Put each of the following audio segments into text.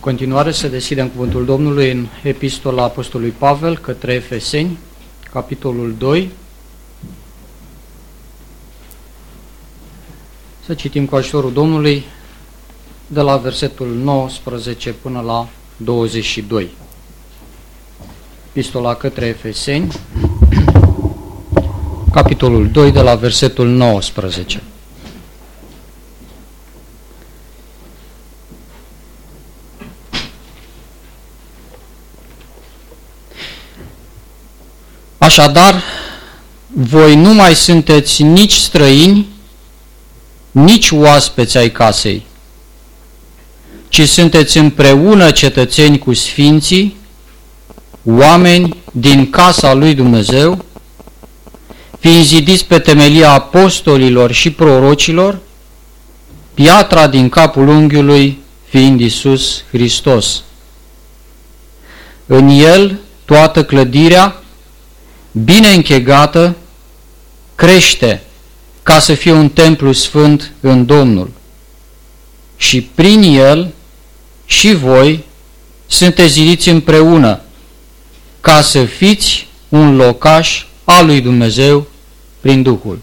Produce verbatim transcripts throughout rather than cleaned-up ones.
Continuare să deschidem cuvântul Domnului în Epistola Apostolului Pavel către Efeseni, capitolul doi. Să citim cu ajutorul Domnului de la versetul nouăsprezece până la douăzeci și doi. Epistola către Efeseni, capitolul doi, de la versetul nouăsprezece. Așadar, voi nu mai sunteți nici străini, nici oaspeți ai casei, ci sunteți împreună cetățeni cu sfinții, oameni din casa lui Dumnezeu, fiind zidiți pe temelia apostolilor și prorocilor, piatra din capul unghiului fiind Iisus Hristos. În El toată clădirea, bine închegată, crește ca să fie un templu sfânt în Domnul. Și prin El și voi sunteți zidiți împreună ca să fiți un locaș al lui Dumnezeu prin Duhul.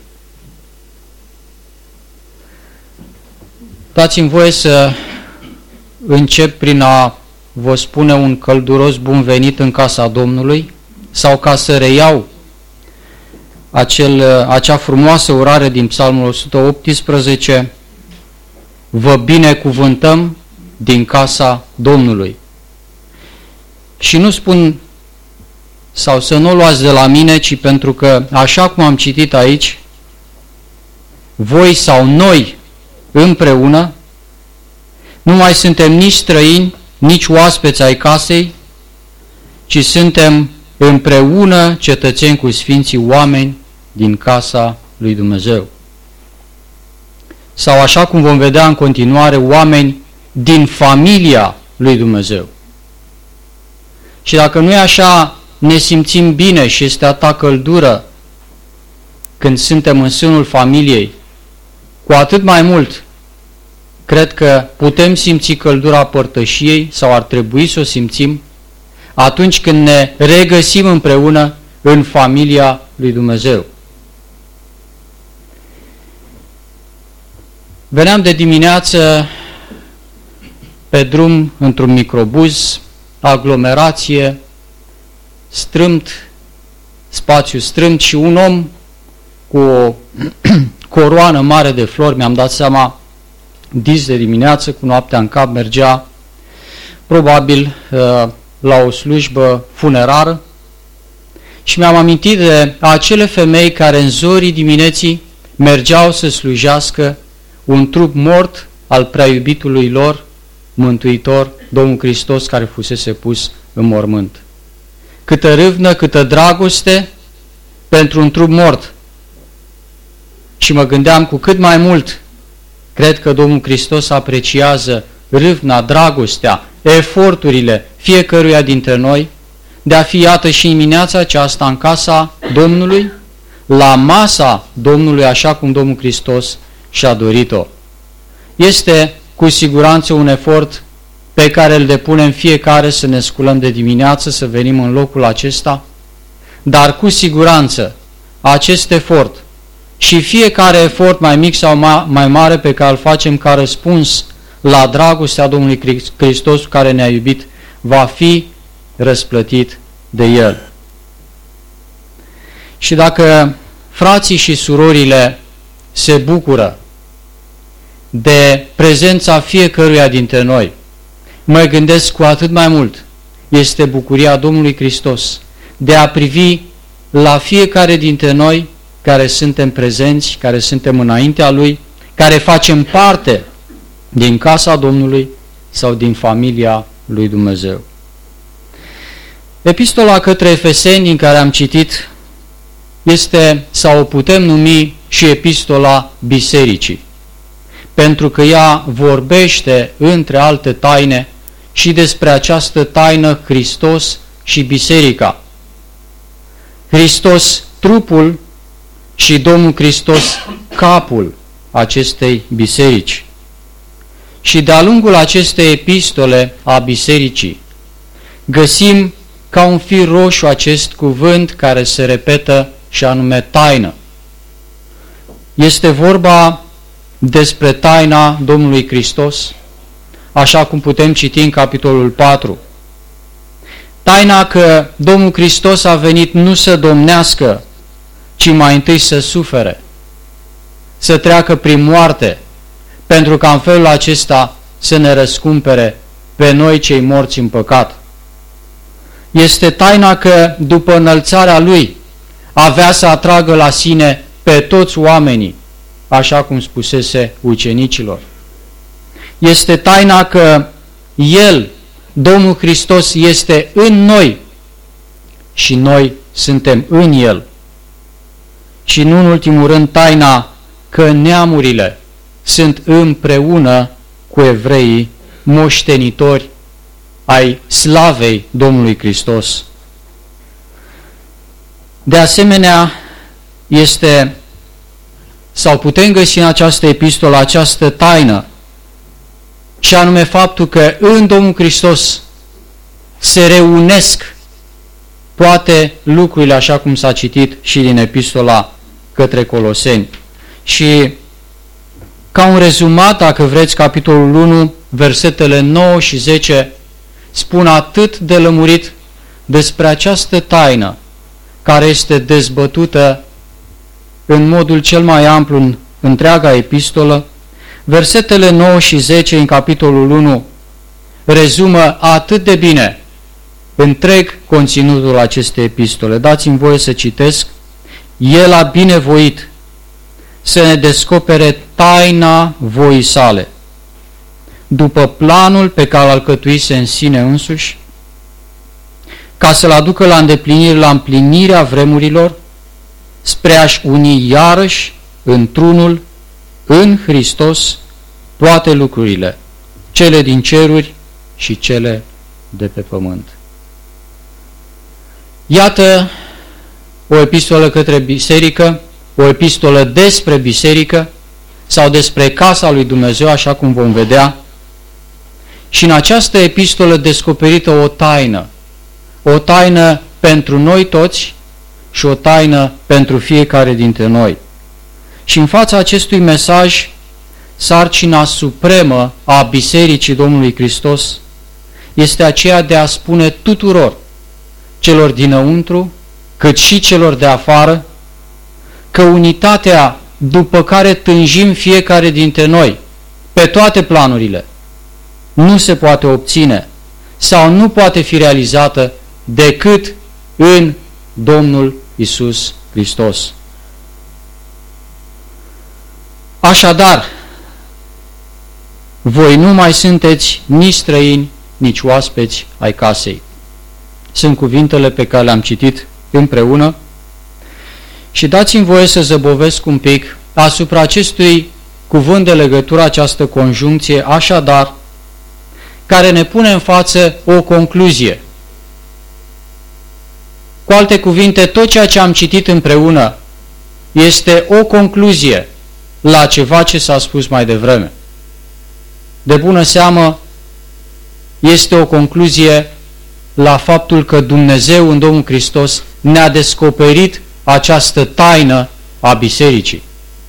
Dați-mi voie să încep prin a vă spune un călduros bun venit în casa Domnului, sau ca să reiau acel, acea frumoasă urare din Psalmul o sută optsprezece, vă binecuvântăm din casa Domnului. Și nu spun, sau să nu o luați de la mine, ci pentru că, așa cum am citit aici, voi sau noi împreună, nu mai suntem nici străini, nici oaspeți ai casei, ci suntem împreună cetățeni cu sfinții, oameni din casa lui Dumnezeu. Sau, așa cum vom vedea în continuare, oameni din familia lui Dumnezeu. Și dacă nu e așa, ne simțim bine și este atâta căldură când suntem în sânul familiei, cu atât mai mult cred că putem simți căldura părtășiei, sau ar trebui să o simțim, atunci când ne regăsim împreună în familia lui Dumnezeu. Veneam de dimineață pe drum într-un microbuz, aglomerație, strâmt, spațiu strâmt, și un om cu o coroană mare de flori, mi-am dat seama, dis de dimineață, cu noaptea în cap, mergea probabil la o slujbă funerară, și mi-am amintit de acele femei care în zorii dimineții mergeau să slujească un trup mort al prea iubitului lor Mântuitor, Domnul Hristos, care fusese pus în mormânt. Câtă râvnă, câtă dragoste pentru un trup mort. Și mă gândeam, cu cât mai mult cred că Domnul Hristos apreciază râvna, dragostea, eforturile fiecăruia dintre noi de a fi, iată, și dimineața aceasta în casa Domnului, la masa Domnului, așa cum Domnul Hristos și-a dorit-o. Este cu siguranță un efort pe care îl depunem fiecare, să ne sculăm de dimineață, să venim în locul acesta, dar cu siguranță acest efort și fiecare efort mai mic sau mai mare pe care îl facem ca răspuns la dragostea Domnului Hristos care ne-a iubit, va fi răsplătit de El. Și dacă frații și surorile se bucură de prezența fiecăruia dintre noi, mă gândesc cu atât mai mult este bucuria Domnului Hristos de a privi la fiecare dintre noi care suntem prezenți, care suntem înaintea Lui, care facem parte din casa Domnului sau din familia lui Dumnezeu. Epistola către Efeseni, din care am citit, este, sau o putem numi, și epistola bisericii, pentru că ea vorbește, între alte taine, și despre această taină, Hristos și biserica. Hristos trupul și Domnul Hristos capul acestei biserici. Și de-a lungul acestei epistole a bisericii găsim ca un fir roșu acest cuvânt care se repetă și anume taină. Este vorba despre taina Domnului Hristos, așa cum putem citi în capitolul patru. Taina că Domnul Hristos a venit nu să domnească, ci mai întâi să sufere, să treacă prin moarte, pentru ca în felul acesta să ne răscumpere pe noi cei morți în păcat. Este taina că după înălțarea Lui avea să atragă la sine pe toți oamenii, așa cum spusese ucenicilor. Este taina că El, Domnul Hristos, este în noi și noi suntem în El. Și nu în ultimul rând taina că neamurile sunt împreună cu evreii moștenitori ai slavei Domnului Hristos. De asemenea, este, sau putem găsi în această epistolă această taină, și anume faptul că în Domnul Hristos se reunesc toate lucrurile, așa cum s-a citit și din epistola către Coloseni. Și ca un rezumat, dacă vreți, capitolul unu, versetele nouă și zece spun atât de lămurit despre această taină care este dezbătută în modul cel mai amplu în întreaga epistolă. Versetele nouă și zece în capitolul unu rezumă atât de bine întreg conținutul acestei epistole. Dați-mi voie să citesc. El a binevoit să ne descopere taina voii sale, după planul pe care îl alcătuise în sine însuși, ca să-l aducă la îndeplinire, la împlinirea vremurilor, spre a-și uni iarăși într-unul, în Hristos, toate lucrurile, cele din ceruri și cele de pe pământ. Iată o epistolă către biserică, o epistolă despre biserică sau despre casa lui Dumnezeu, așa cum vom vedea. Și în această epistolă descoperită o taină, o taină pentru noi toți și o taină pentru fiecare dintre noi. Și în fața acestui mesaj, sarcina supremă a Bisericii Domnului Hristos este aceea de a spune tuturor, celor dinăuntru, cât și celor de afară, că unitatea după care tânjim fiecare dintre noi, pe toate planurile, nu se poate obține sau nu poate fi realizată decât în Domnul Iisus Hristos. Așadar, voi nu mai sunteți nici străini, nici oaspeți ai casei. Sunt cuvintele pe care le-am citit împreună și dați-mi voie să zăbovesc un pic asupra acestui cuvânt de legătură, această conjuncție, așadar, care ne pune în față o concluzie. Cu alte cuvinte, tot ceea ce am citit împreună este o concluzie la ceva ce s-a spus mai devreme. De bună seamă, este o concluzie la faptul că Dumnezeu în Domnul Hristos ne-a descoperit această taină a bisericii.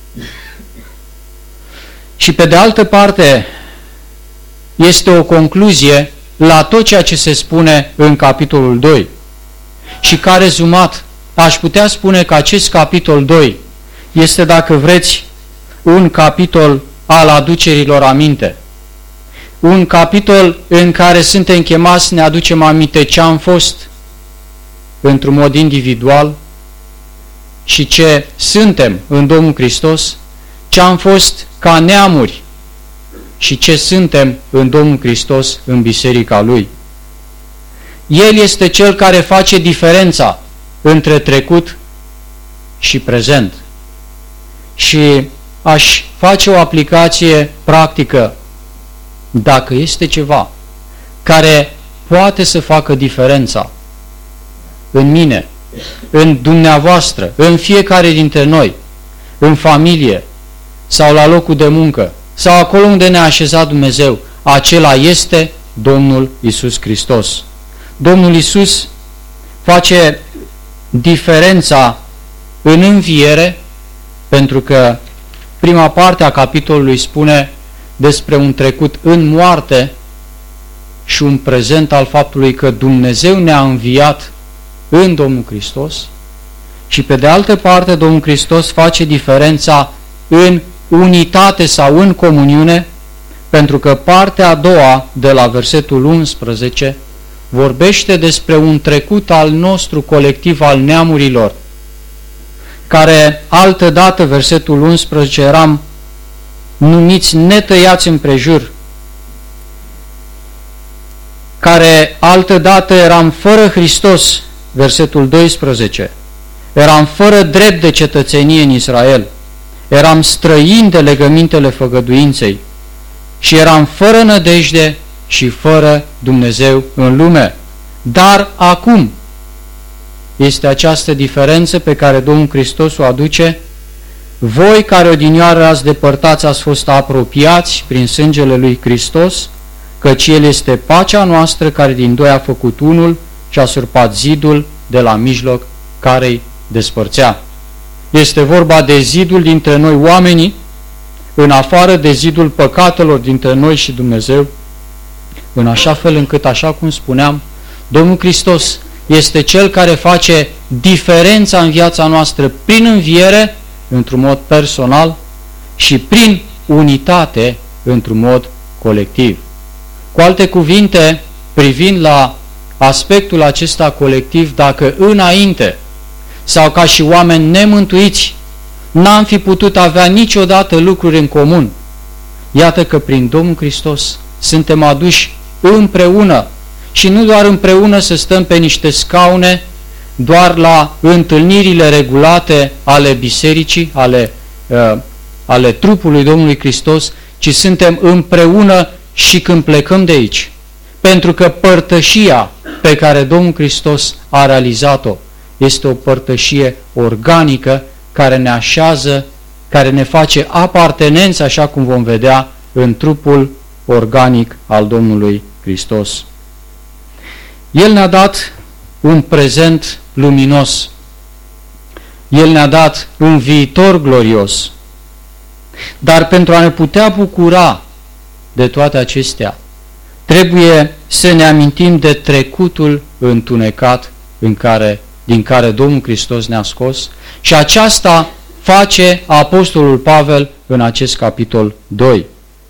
Și pe de altă parte, este o concluzie la tot ceea ce se spune în capitolul doi. Și ca rezumat, aș putea spune că acest capitol doi este, dacă vreți, un capitol al aducerilor aminte. Un capitol în care suntem chemați să ne aducem aminte ce am fost într-un mod individual și ce suntem în Domnul Hristos, ce am fost ca neamuri și ce suntem în Domnul Hristos în biserica Lui. El este Cel care face diferența între trecut și prezent. Și aș face o aplicație practică. Dacă este ceva care poate să facă diferența în mine, în dumneavoastră, în fiecare dintre noi, în familie sau la locul de muncă sau acolo unde ne-a așezat Dumnezeu, acela este Domnul Iisus Hristos. Domnul Iisus face diferența în înviere, pentru că prima parte a capitolului spune despre un trecut în moarte și un prezent al faptului că Dumnezeu ne-a înviat în Domnul Hristos, și pe de altă parte Domnul Hristos face diferența în unitate sau în comuniune, pentru că partea a doua de la versetul unsprezece vorbește despre un trecut al nostru colectiv, al neamurilor, care altădată, versetul unsprezece, eram numiți netăiați împrejur, care altădată eram fără Hristos, versetul doisprezece, eram fără drept de cetățenie în Israel, eram străini de legămintele făgăduinței și eram fără nădejde și fără Dumnezeu în lume. Dar acum este această diferență pe care Domnul Hristos o aduce: voi care odinioară ați depărtați, ați fost apropiați prin sângele lui Hristos, căci El este pacea noastră, care din doi a făcut unul și a surpat zidul de la mijloc care-i despărțea. Este vorba de zidul dintre noi oamenii, în afară de zidul păcatelor dintre noi și Dumnezeu, în așa fel încât, așa cum spuneam, Domnul Hristos este Cel care face diferența în viața noastră prin înviere, într-un mod personal, și prin unitate, într-un mod colectiv. Cu alte cuvinte, privind la aspectul acesta colectiv, dacă înainte, sau ca și oameni nemântuiți, n-am fi putut avea niciodată lucruri în comun, iată că prin Domnul Hristos suntem aduși împreună, și nu doar împreună să stăm pe niște scaune, doar la întâlnirile regulate ale bisericii, ale, uh, ale trupului Domnului Hristos, ci suntem împreună și când plecăm de aici. Pentru că părtășia pe care Domnul Hristos a realizat-o este o părtășie organică care ne așează, care ne face apartenenți, așa cum vom vedea, în trupul organic al Domnului Hristos. El ne-a dat un prezent luminos. El ne-a dat un viitor glorios. Dar pentru a ne putea bucura de toate acestea, trebuie să ne amintim de trecutul întunecat în care, din care Domnul Hristos ne-a scos, și aceasta face Apostolul Pavel în acest capitol doi.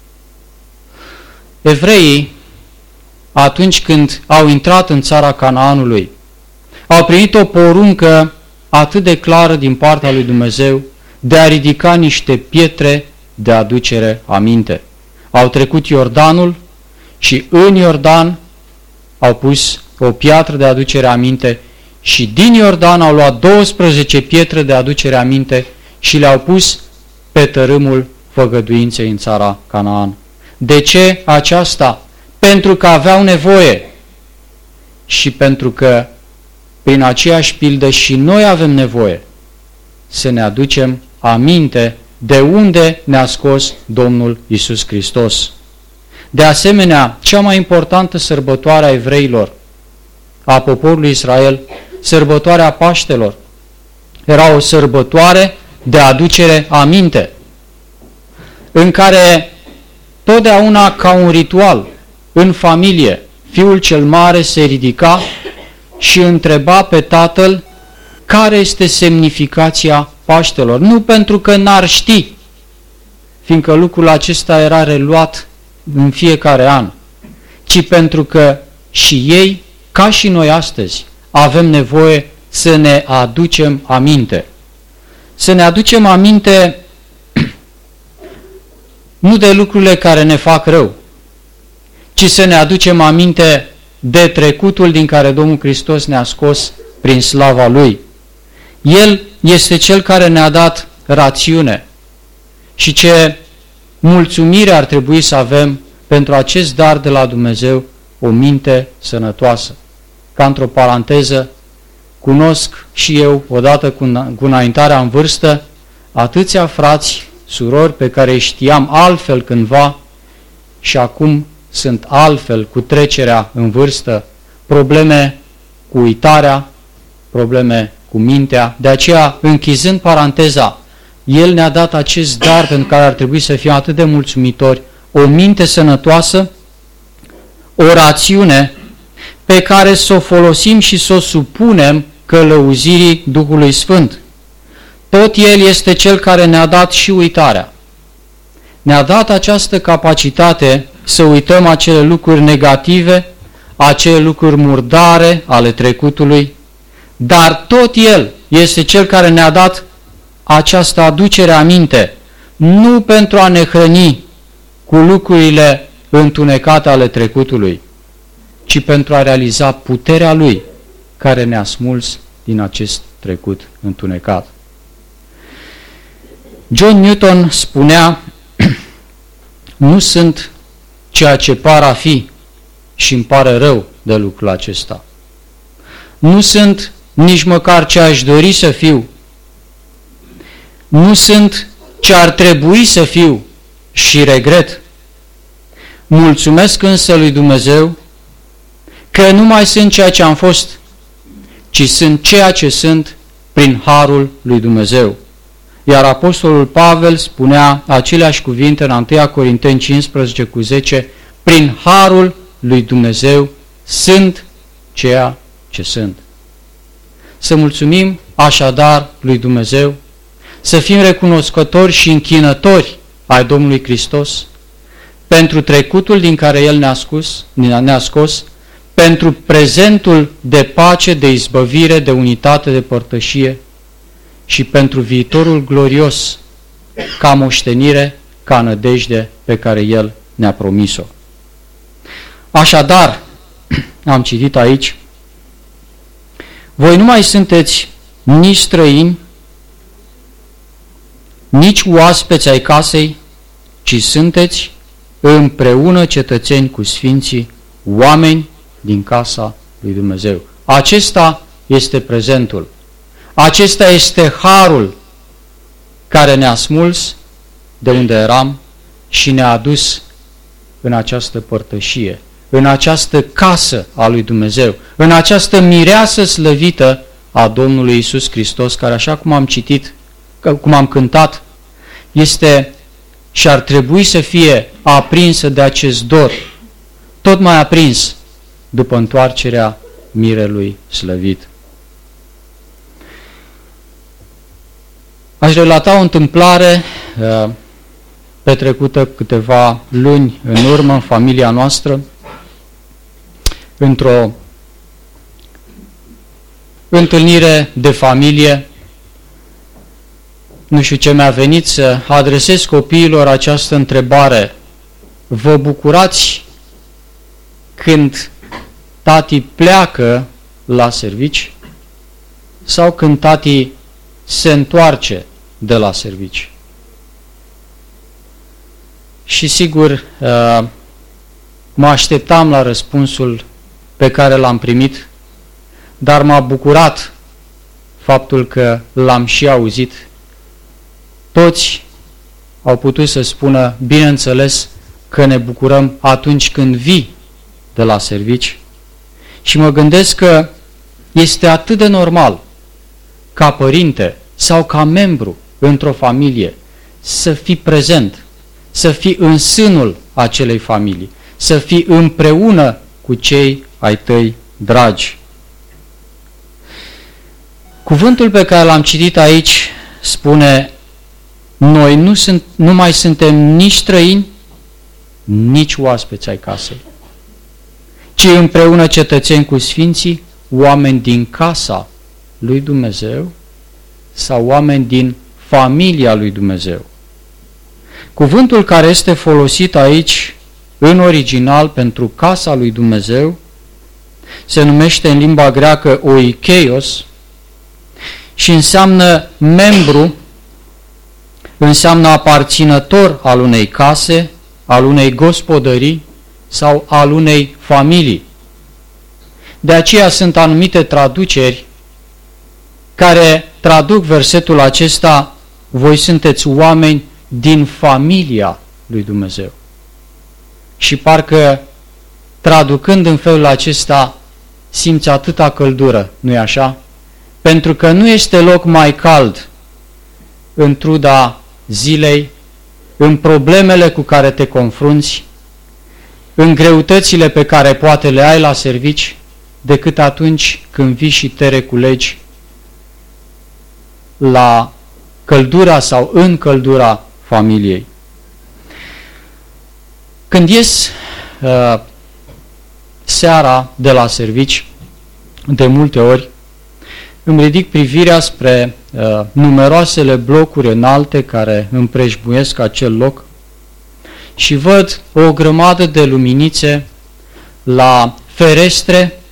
Evreii, atunci când au intrat în țara Canaanului, au primit o poruncă atât de clară din partea lui Dumnezeu de a ridica niște pietre de aducere aminte. Au trecut Iordanul și în Iordan au pus o piatră de aducere aminte și din Iordan au luat douăsprezece pietre de aducere aminte și le-au pus pe tărâmul făgăduinței în țara Canaan. De ce aceasta? Pentru că aveau nevoie și pentru că prin aceeași pildă și noi avem nevoie să ne aducem aminte de unde ne-a scos Domnul Iisus Hristos. De asemenea, cea mai importantă sărbătoare a evreilor, a poporului Israel, sărbătoarea Paștelor, era o sărbătoare de aducere aminte, în care totdeauna ca un ritual, în familie, fiul cel mare se ridica și întreba pe tatăl care este semnificația Paștelor. Nu pentru că n-ar ști, fiindcă lucrul acesta era reluat în fiecare an, ci pentru că și ei, ca și noi astăzi, avem nevoie să ne aducem aminte. Să ne aducem aminte nu de lucrurile care ne fac rău, ci să ne aducem aminte de trecutul din care Domnul Hristos ne-a scos prin slava Lui. El este Cel care ne-a dat rațiune și ce mulțumire ar trebui să avem pentru acest dar de la Dumnezeu, o minte sănătoasă. Ca într-o paranteză, cunosc și eu, odată cu înaintarea în vârstă, atâția frați, surori pe care îi știam altfel cândva și acum sunt altfel cu trecerea în vârstă, probleme cu uitarea, probleme cu mintea. De aceea, închizând paranteza, El ne-a dat acest dar pentru care ar trebui să fim atât de mulțumitori, o minte sănătoasă, o rațiune pe care să o folosim și să o supunem călăuzirii Duhului Sfânt. Tot El este Cel care ne-a dat și uitarea. Ne-a dat această capacitate să uităm acele lucruri negative, acele lucruri murdare ale trecutului, dar tot El este Cel care ne-a dat această aducere aminte, nu pentru a ne hrăni cu lucrurile întunecate ale trecutului, ci pentru a realiza puterea Lui care ne-a smuls din acest trecut întunecat. John Newton spunea, nu sunt ceea ce par a fi și îmi pare rău de lucrul acesta. Nu sunt nici măcar ce aș dori să fiu. Nu sunt ce ar trebui să fiu și regret. Mulțumesc însă lui Dumnezeu că nu mai sunt ceea ce am fost, ci sunt ceea ce sunt prin harul lui Dumnezeu. Iar Apostolul Pavel spunea aceleași cuvinte în întâi Corinteni cincisprezece cu zece, prin harul lui Dumnezeu sunt ceea ce sunt. Să mulțumim așadar lui Dumnezeu, să fim recunoscători și închinători ai Domnului Hristos pentru trecutul din care El ne-a scos, ne-a scos, pentru prezentul de pace, de izbăvire, de unitate, de părtășie și pentru viitorul glorios ca moștenire, ca nădejde pe care El ne-a promis-o. Așadar, am citit aici, voi nu mai sunteți nici străini, nici oaspeți ai casei, ci sunteți împreună cetățeni cu sfinții, oameni din casa lui Dumnezeu. Acesta este prezentul. Acesta este harul care ne-a smuls de unde eram și ne-a adus în această părtășie, în această casă a lui Dumnezeu, în această mireasă slăvită a Domnului Iisus Hristos, care, așa cum am citit, cum am cântat, este și ar trebui să fie aprinsă de acest dor, tot mai aprins după întoarcerea mirelui slăvit. Aș relata o întâmplare uh, petrecută câteva luni în urmă în familia noastră, într-o întâlnire de familie. Nu știu ce mi-a venit să adresez copiilor această întrebare. Vă bucurați când tati pleacă la servici sau când tati se întoarce de la servici? Și sigur, mă așteptam la răspunsul pe care l-am primit, dar m-a bucurat faptul că l-am și auzit. Toți au putut să spună, bineînțeles, că ne bucurăm atunci când vii de la servici. Și mă gândesc că este atât de normal ca părinte sau ca membru într-o familie să fii prezent, să fii în sânul acelei familii, să fii împreună cu cei ai tăi dragi. Cuvântul pe care l-am citit aici spune, noi nu, sunt, nu mai suntem nici străini, nici oaspeți ai casei, ci împreună cetățeni cu sfinții, oameni din casa lui Dumnezeu sau oameni din familia lui Dumnezeu. Cuvântul care este folosit aici în original pentru casa lui Dumnezeu se numește în limba greacă oikeios și înseamnă membru, înseamnă aparținător al unei case, al unei gospodării sau al unei familii. De aceea sunt anumite traduceri care traduc versetul acesta, voi sunteți oameni din familia lui Dumnezeu. Și parcă, traducând în felul acesta, simți atâta căldură, nu-i așa? Pentru că nu este loc mai cald în truda zilei, în problemele cu care te confrunți, în greutățile pe care poate le ai la servici, decât atunci când vii și te reculegi la căldura sau în căldura familiei. Când ies uh, seara de la servici, de multe ori, îmi ridic privirea spre uh, numeroasele blocuri înalte care împrejmuiesc acel loc și văd o grămadă de luminițe la ferestre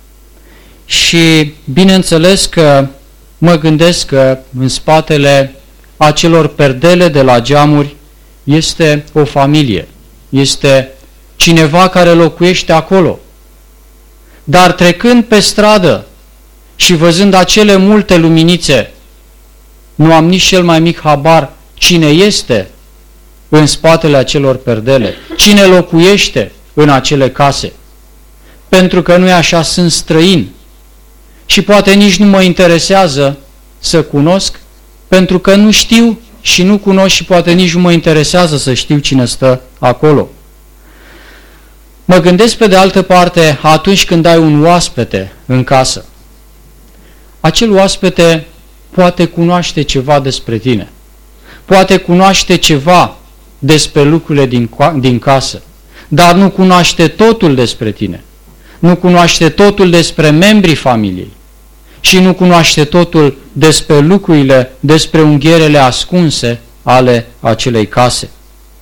și bineînțeles că mă gândesc că în spatele acelor perdele de la geamuri este o familie, este cineva care locuiește acolo. Dar trecând pe stradă și văzând acele multe luminițe, nu am nici cel mai mic habar cine este în spatele acelor perdele, cine locuiește în acele case. Pentru că nu-i așa, sunt străin și poate nici nu mă interesează să cunosc, pentru că nu știu și nu cunosc și poate nici nu mă interesează să știu cine stă acolo. Mă gândesc pe de altă parte atunci când ai un oaspete în casă. Acel oaspete poate cunoaște ceva despre tine, poate cunoaște ceva despre lucrurile din, din casă, dar nu cunoaște totul despre tine, nu cunoaște totul despre membrii familiei și nu cunoaște totul despre lucrurile, despre unghierele ascunse ale acelei case.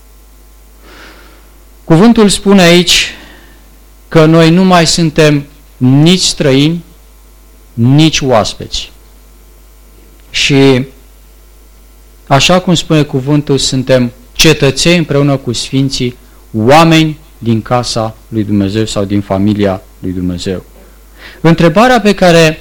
Cuvântul spune aici că noi nu mai suntem nici străini, nici oaspeți. Și așa cum spune cuvântul, suntem cetățeni împreună cu sfinții, oameni din casa lui Dumnezeu sau din familia lui Dumnezeu. Întrebarea pe care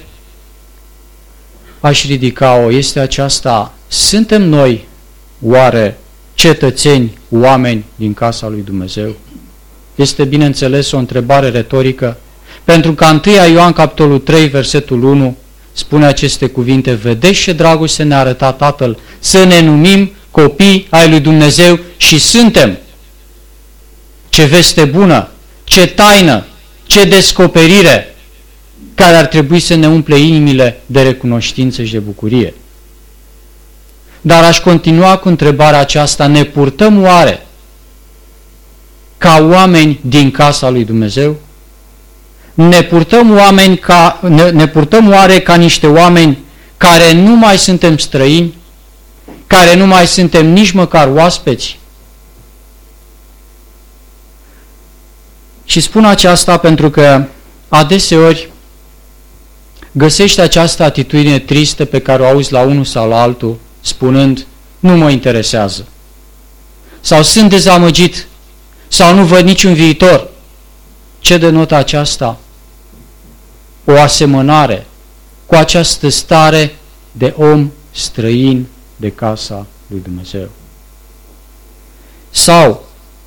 aș ridica-o este aceasta: suntem noi oare cetățeni, oameni din casa lui Dumnezeu? Este bineînțeles o întrebare retorică, pentru că întâia Ioan capitolul trei, versetul unu, spune aceste cuvinte: vedeți ce dragoste ne-a arătat Tatăl, să ne numim copii ai lui Dumnezeu și suntem. Ce veste bună, ce taină, ce descoperire care ar trebui să ne umple inimile de recunoștință și de bucurie. Dar aș continua cu întrebarea aceasta: ne purtăm oare ca oameni din casa lui Dumnezeu? Ne purtăm, oameni ca, ne, ne purtăm oare ca niște oameni care nu mai suntem străini, care nu mai suntem nici măcar oaspeți? Și spun aceasta pentru că adeseori găsești această atitudine tristă pe care o auzi la unul sau la altul, spunând: nu mă interesează, sau sunt dezamăgit, sau nu văd niciun viitor. Ce denotă aceasta? O asemănare cu această stare de om străin de casa lui Dumnezeu. Sau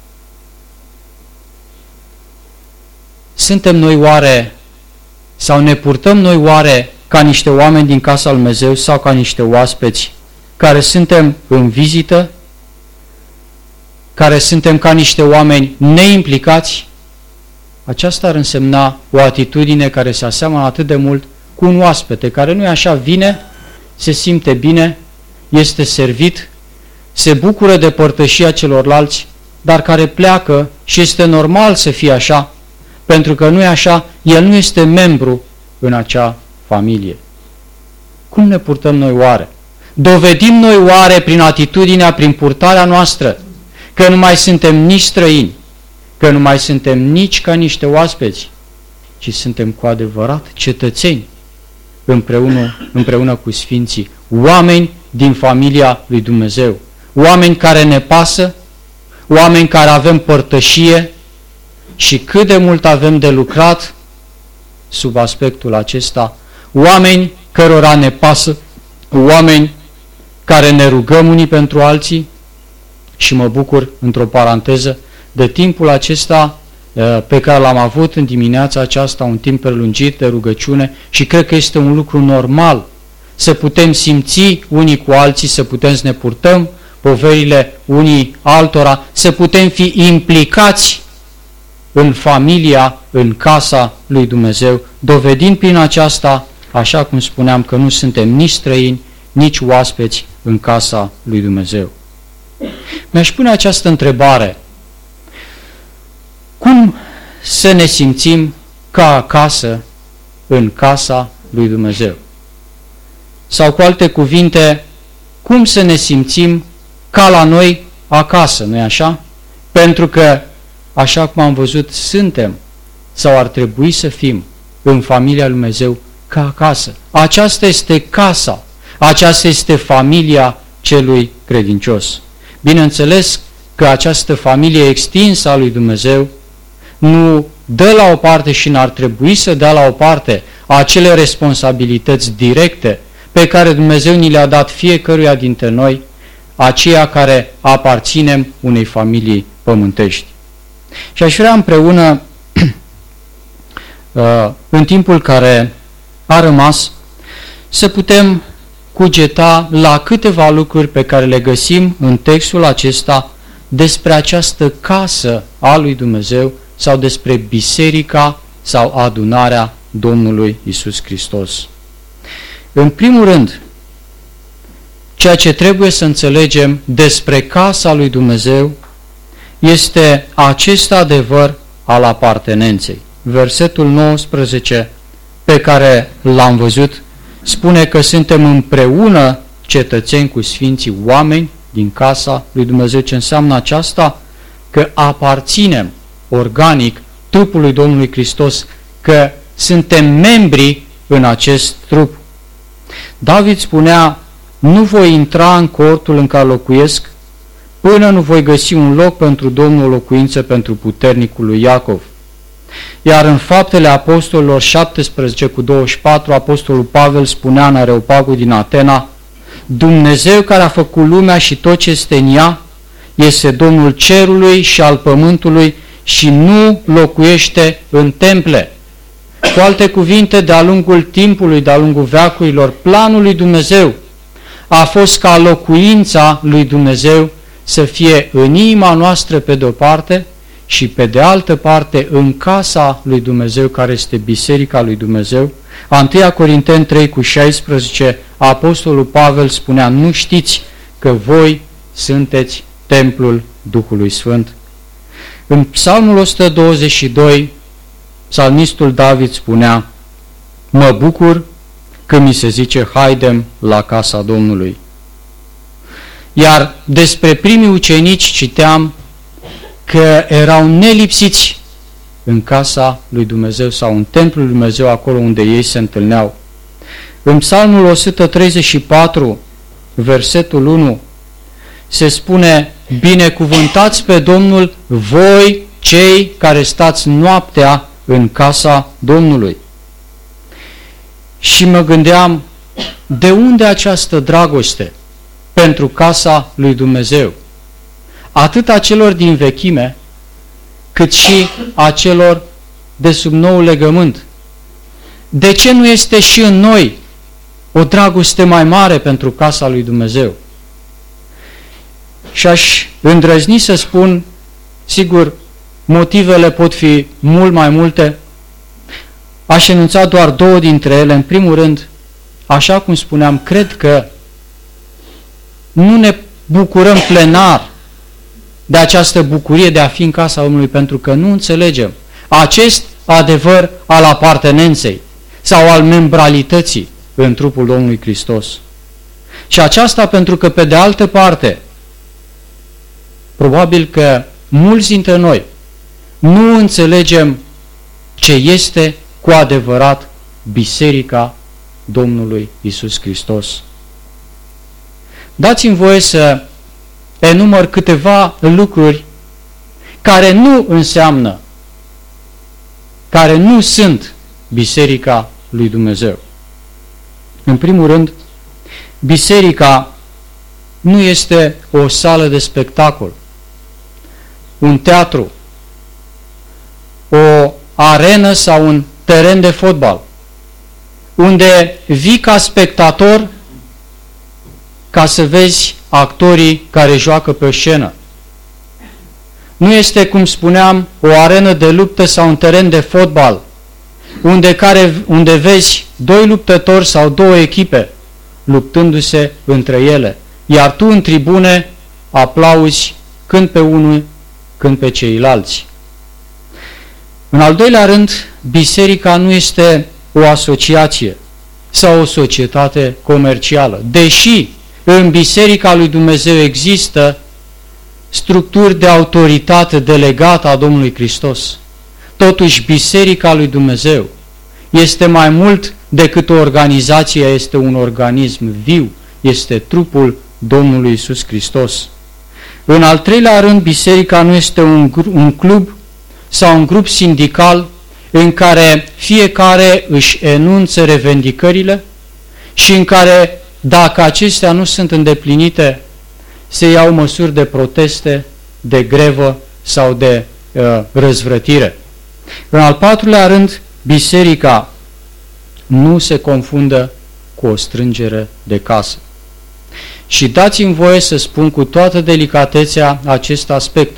suntem noi oare, sau ne purtăm noi oare ca niște oameni din casa lui Dumnezeu sau ca niște oaspeți care suntem în vizită, care suntem ca niște oameni neimplicați? Aceasta ar însemna o atitudine care se aseamănă atât de mult cu un oaspete care nu e așa, vine, se simte bine, este servit, se bucură de părtășia celorlalți, dar care pleacă și este normal să fie așa, pentru că nu e așa, el nu este membru în acea familie. Cum ne purtăm noi oare? Dovedim noi oare prin atitudinea, prin purtarea noastră, că nu mai suntem nici străini, că nu mai suntem nici ca niște oaspeți, ci suntem cu adevărat cetățeni împreună, împreună cu sfinții, oameni din familia lui Dumnezeu, oameni care ne pasă, oameni care avem părtășie și cât de mult avem de lucrat sub aspectul acesta, oameni cărora ne pasă, oameni care ne rugăm unii pentru alții, și mă bucur, într-o paranteză, de timpul acesta pe care l-am avut în dimineața aceasta, un timp prelungit de rugăciune, și cred că este un lucru normal să putem simți unii cu alții, să putem să ne purtăm poverile unii altora, să putem fi implicați în familia, în casa lui Dumnezeu, dovedind prin aceasta, așa cum spuneam, că nu suntem nici străini, nici oaspeți în casa lui Dumnezeu. Mi-aș pune această întrebare: cum să ne simțim ca acasă în casa lui Dumnezeu? Sau, cu alte cuvinte, cum să ne simțim ca la noi acasă, nu-i așa? Pentru că, așa cum am văzut, suntem sau ar trebui să fim în familia lui Dumnezeu ca acasă. Aceasta este casa, aceasta este familia celui credincios. Bineînțeles că această familie extinsă a lui Dumnezeu nu dă la o parte și n-ar trebui să dea la o parte acele responsabilități directe pe care Dumnezeu ni le-a dat fiecăruia dintre noi, aceia care aparținem unei familii pământești. Și aș vrea împreună, în timpul care a rămas, să putem cugeta la câteva lucruri pe care le găsim în textul acesta despre această casă a lui Dumnezeu sau despre biserica sau adunarea Domnului Iisus Hristos. În primul rând, ceea ce trebuie să înțelegem despre casa lui Dumnezeu este acest adevăr al apartenenței. Versetul nouăsprezece, pe care l-am văzut, spune că suntem împreună cetățeni cu sfinții oameni din casa lui Dumnezeu. Ce înseamnă aceasta? Că aparținem organic trupului Domnului Hristos, că suntem membri în acest trup. David spunea: nu voi intra în cortul în care locuiesc până nu voi găsi un loc pentru Domnul, o locuință pentru puternicul lui Iacov. Iar în Faptele Apostolilor șaptesprezece cu douăzeci și patru, Apostolul Pavel spunea în Areopagul din Atena: Dumnezeu care a făcut lumea și tot ce este în ea este Domnul cerului și al pământului și nu locuiește în temple. Cu alte cuvinte, de-a lungul timpului, de-a lungul veacurilor, planul lui Dumnezeu a fost ca locuința lui Dumnezeu să fie în inima noastră pe de-o parte și pe de altă parte în casa lui Dumnezeu, care este biserica lui Dumnezeu. A întâia Corinteni trei cu șaisprezece, Apostolul Pavel spunea: nu știți că voi sunteți templul Duhului Sfânt? În Psalmul o sută douăzeci și doi, psalmistul David spunea: mă bucur când mi se zice haidem la casa Domnului. Iar despre primii ucenici citeam că erau nelipsiți în casa lui Dumnezeu sau în templul lui Dumnezeu, acolo unde ei se întâlneau. În Psalmul o sută treizeci și patru, versetul unu, se spune: binecuvântați pe Domnul voi cei care stați noaptea în casa Domnului. Și mă gândeam, de unde această dragoste pentru casa lui Dumnezeu? Atât a celor din vechime, cât și a celor de sub nou legământ. De ce nu este și în noi o dragoste mai mare pentru casa lui Dumnezeu? Și aș îndrăzni să spun, sigur, motivele pot fi mult mai multe. Aș enunța doar două dintre ele. În primul rând, așa cum spuneam, cred că nu ne bucurăm plenar de această bucurie de a fi în casa Domnului, pentru că nu înțelegem acest adevăr al apartenenței sau al membralității în trupul Domnului Hristos. Și aceasta pentru că, pe de altă parte, probabil că mulți dintre noi nu înțelegem ce este cu adevărat Biserica Domnului Iisus Hristos. Dați-mi voie să enumăr câteva lucruri care nu înseamnă, care nu sunt Biserica lui Dumnezeu. În primul rând, Biserica nu este o sală de spectacol, un teatru, o arenă sau un teren de fotbal, unde vii ca spectator ca să vezi actorii care joacă pe o scenă. Nu este, cum spuneam, o arenă de luptă sau un teren de fotbal, unde, care, unde vezi doi luptători sau două echipe luptându-se între ele, iar tu în tribune aplauzi când pe unul, când pe ceilalți. În al doilea rând, biserica nu este o asociație sau o societate comercială, deși în Biserica lui Dumnezeu există structuri de autoritate delegată a Domnului Hristos. Totuși, Biserica lui Dumnezeu este mai mult decât o organizație, este un organism viu, este trupul Domnului Iisus Hristos. În al treilea rând, biserica nu este un, un club sau un grup sindical în care fiecare își enunță revendicările și în care, dacă acestea nu sunt îndeplinite, se iau măsuri de proteste, de grevă sau de uh, răzvrătire. În al patrulea rând, biserica nu se confundă cu o strângere de casă. Și dați-mi voie să spun cu toată delicatețea acest aspect.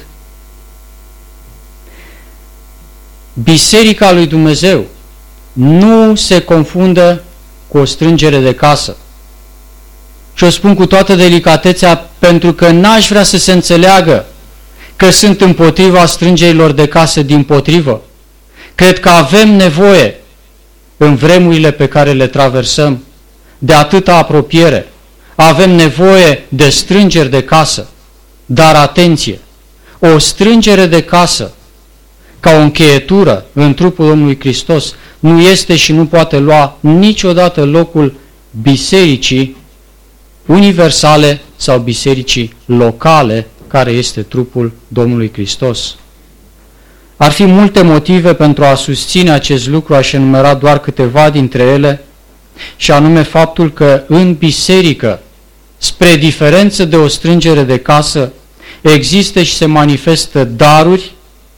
Biserica lui Dumnezeu nu se confundă cu o strângere de casă. Și o spun cu toată delicatețea pentru că n-aș vrea să se înțeleagă că sunt împotriva strângerilor de casă, dimpotrivă. Cred că avem nevoie în vremurile pe care le traversăm de atâta apropiere. Avem nevoie de strângeri de casă, dar atenție, o strângere de casă ca o încheietură în trupul Domnului Hristos nu este și nu poate lua niciodată locul bisericii universale sau bisericii locale, care este trupul Domnului Hristos. Ar fi multe motive pentru a susține acest lucru, aș enumera doar câteva dintre ele, și anume faptul că în biserică, spre diferență de o strângere de casă, există și se manifestă daruri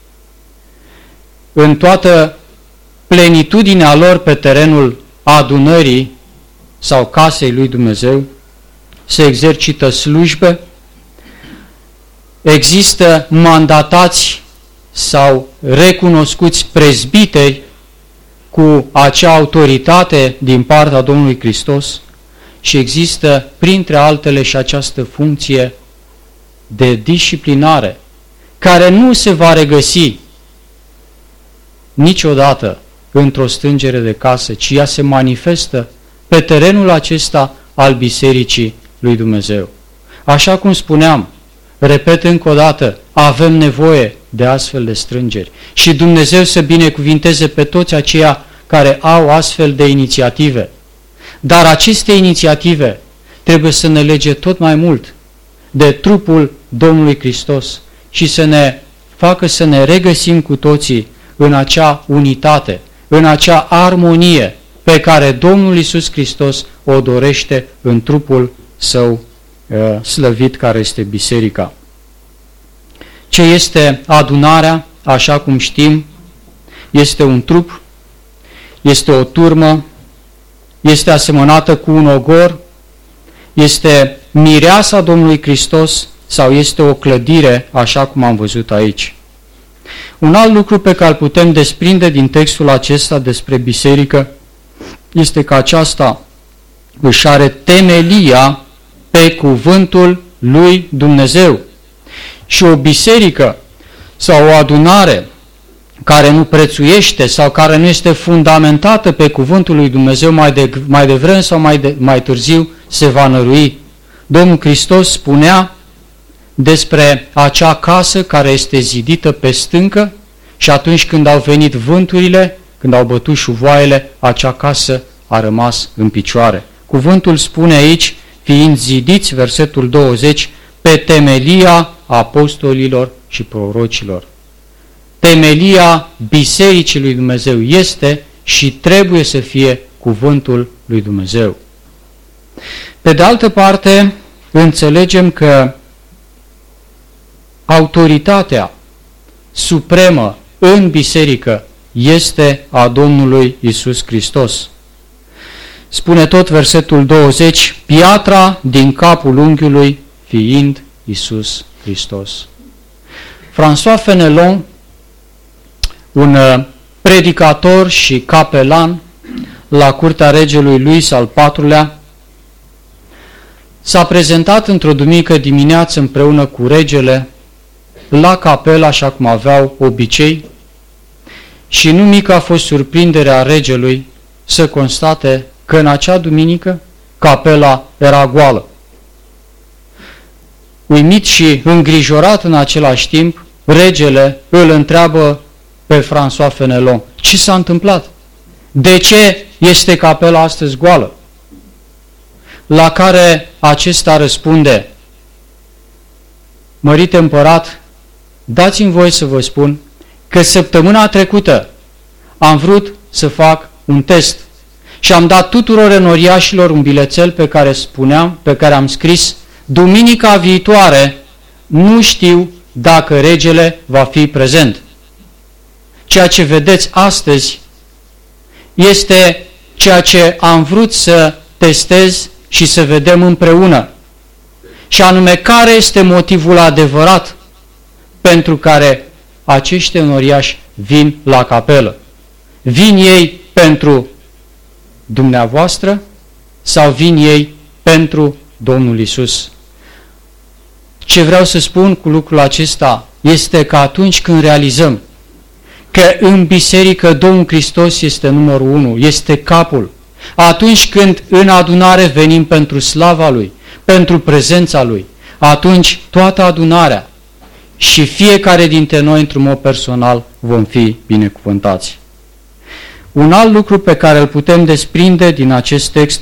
în toată plenitudinea lor pe terenul adunării sau casei lui Dumnezeu, se exercită slujbe, există mandatați sau recunoscuți prezbiteri cu acea autoritate din partea Domnului Hristos și există, printre altele, și această funcție de disciplinare, care nu se va regăsi niciodată într-o strângere de casă, ci ea se manifestă pe terenul acesta al Bisericii lui Dumnezeu. Așa cum spuneam, repet încă o dată, avem nevoie de astfel de strângeri și Dumnezeu să binecuvinteze pe toți aceia care au astfel de inițiative. Dar aceste inițiative trebuie să ne lege tot mai mult de trupul Domnului Hristos și să ne facă să ne regăsim cu toții în acea unitate, în acea armonie pe care Domnul Iisus Hristos o dorește în trupul său uh, slăvit, care este biserica. Ce este adunarea? Așa cum știm, este un trup, este o turmă, este asemănată cu un ogor, este mireasa Domnului Hristos sau este o clădire, așa cum am văzut aici. Un alt lucru pe care îl putem desprinde din textul acesta despre biserică este că aceasta își are temelia pe cuvântul lui Dumnezeu. Și o biserică sau o adunare care nu prețuiește sau care nu este fundamentată pe cuvântul lui Dumnezeu mai, de, mai devreme sau mai, de, mai târziu se va nărui. Domnul Hristos spunea despre acea casă care este zidită pe stâncă și atunci când au venit vânturile, când au bătut șuvoaiele, acea casă a rămas în picioare. Cuvântul spune aici, fiind zidiți, versetul douăzeci, pe temelia apostolilor și prorocilor. Temelia Bisericii lui Dumnezeu este și trebuie să fie cuvântul lui Dumnezeu. Pe de altă parte, înțelegem că autoritatea supremă în biserică este a Domnului Iisus Hristos. Spune tot versetul douăzeci, piatra din capul unghiului fiind Iisus Hristos. François Fenelon, un predicator și capelan la curtea regelui Luis al patrulea, s-a prezentat într-o duminică dimineață împreună cu regele la capelă, așa cum aveau obicei, și nu mică a fost surprinderea regelui să constate că în acea duminică capela era goală. Uimit și îngrijorat în același timp, regele îl întreabă pe François Fenelon, ce s-a întâmplat? De ce este capela astăzi goală? La care acesta răspunde, mărite împărat, dați-mi voie să vă spun că săptămâna trecută am vrut să fac un test și am dat tuturor enoriașilor un bilețel pe care spuneam, pe care am scris, duminica viitoare nu știu dacă regele va fi prezent. Ceea ce vedeți astăzi este ceea ce am vrut să testez și să vedem împreună. Și anume, care este motivul adevărat pentru care acești enoriași vin la capelă? Vin ei pentru dumneavoastră sau vin ei pentru Domnul Iisus? Ce vreau să spun cu lucrul acesta este că atunci când realizăm că în biserică Domnul Hristos este numărul unu, este capul, atunci când în adunare venim pentru slava Lui, pentru prezența Lui, atunci toată adunarea și fiecare dintre noi într-un mod personal vom fi binecuvântați. Un alt lucru pe care îl putem desprinde din acest text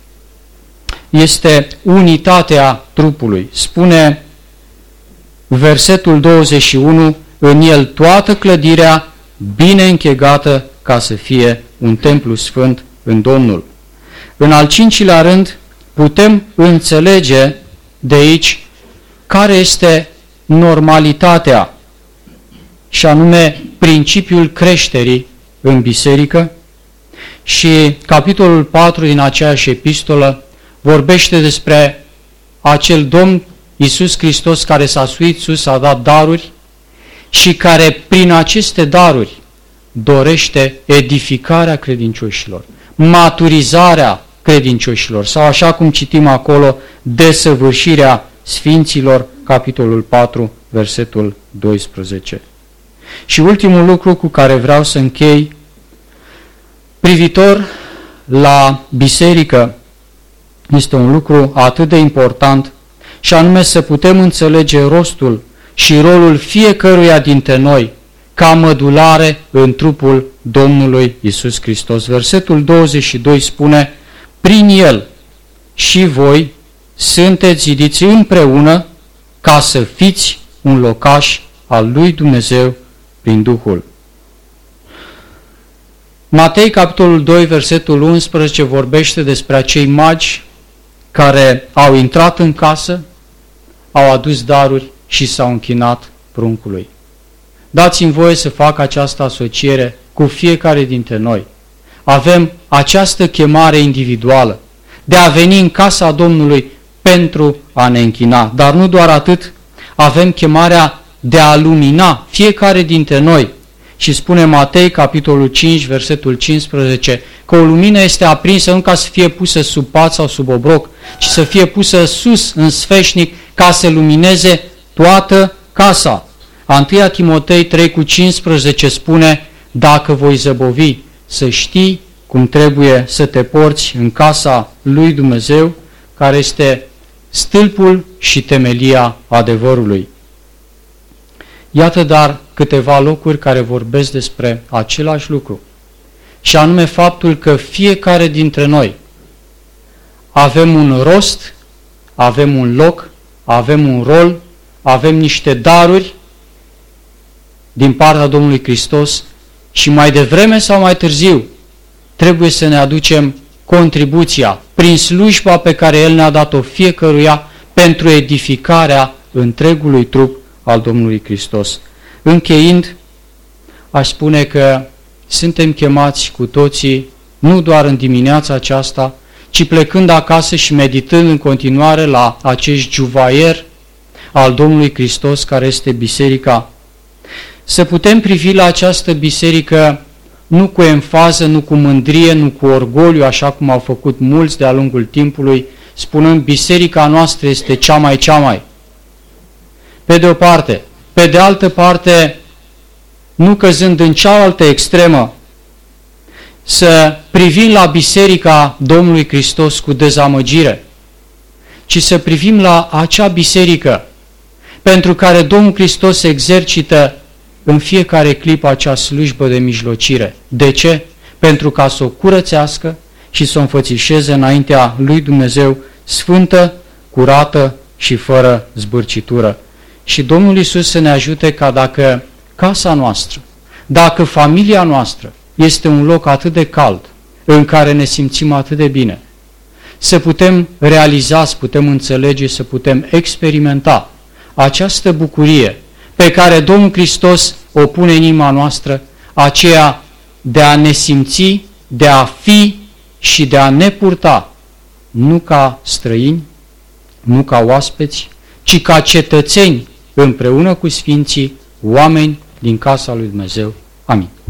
este unitatea trupului. Spune versetul douăzeci și unu, în el toată clădirea bine închegată ca să fie un templu sfânt în Domnul. În al cincilea rând, putem înțelege de aici care este normalitatea și anume principiul creșterii în biserică, și capitolul patru din aceeași epistolă vorbește despre acel Domn Iisus Hristos care s-a suit sus, a dat daruri și care prin aceste daruri dorește edificarea credincioșilor, maturizarea credincioșilor sau, așa cum citim acolo, desăvârșirea sfinților, capitolul patru, versetul doisprezece. Și ultimul lucru cu care vreau să închei, privitor la biserică, este un lucru atât de important, și anume să putem înțelege rostul și rolul fiecăruia dintre noi ca mădulare în trupul Domnului Iisus Hristos. Versetul douăzeci și doi spune, prin El și voi sunteți zidiți împreună ca să fiți un locaș al lui Dumnezeu prin Duhul. Matei, capitolul doi, versetul unsprezece, vorbește despre acei magi care au intrat în casă, au adus daruri și s-au închinat pruncului. Dați-mi voie să fac această asociere cu fiecare dintre noi. Avem această chemare individuală de a veni în casa Domnului pentru a ne închina. Dar nu doar atât, avem chemarea de a lumina fiecare dintre noi. Și spune Matei, capitolul cinci, versetul cincisprezece, că o lumină este aprinsă nu ca să fie pusă sub pat sau sub obroc, ci să fie pusă sus în sfeșnic ca să lumineze toată casa. A întâia Timotei trei cu cincisprezece spune, dacă voi zăbovi, să știi cum trebuie să te porți în casa lui Dumnezeu, care este stâlpul și temelia adevărului. Iată dar câteva locuri care vorbesc despre același lucru, și anume faptul că fiecare dintre noi avem un rost, avem un loc, avem un rol, avem niște daruri din partea Domnului Hristos și mai devreme sau mai târziu trebuie să ne aducem contribuția prin slujba pe care El ne-a dat-o fiecăruia pentru edificarea întregului trup al Domnului Hristos. Încheind, aș spune că suntem chemați cu toții, nu doar în dimineața aceasta, ci plecând acasă și meditând în continuare la acest juvaier al Domnului Hristos, care este biserica, să putem privi la această biserică nu cu emfază, nu cu mândrie, nu cu orgoliu, așa cum au făcut mulți de-a lungul timpului, spunând biserica noastră este cea mai cea mai. Pe de o parte. Pe de altă parte, nu căzând în cealaltă extremă, să privim la biserica Domnului Hristos cu dezamăgire, ci să privim la acea biserică pentru care Domnul Hristos exercită în fiecare clipă acea slujbă de mijlocire. De ce? Pentru ca să o curățească și să o înfățișeze înaintea lui Dumnezeu sfântă, curată și fără zbârcitură. Și Domnul Iisus să ne ajute ca dacă casa noastră, dacă familia noastră este un loc atât de cald, în care ne simțim atât de bine, să putem realiza, să putem înțelege, să putem experimenta această bucurie pe care Domnul Hristos o pune în inima noastră, aceea de a ne simți, de a fi și de a ne purta, nu ca străini, nu ca oaspeți, ci ca cetățeni împreună cu sfinții, oameni din casa lui Dumnezeu. Amin.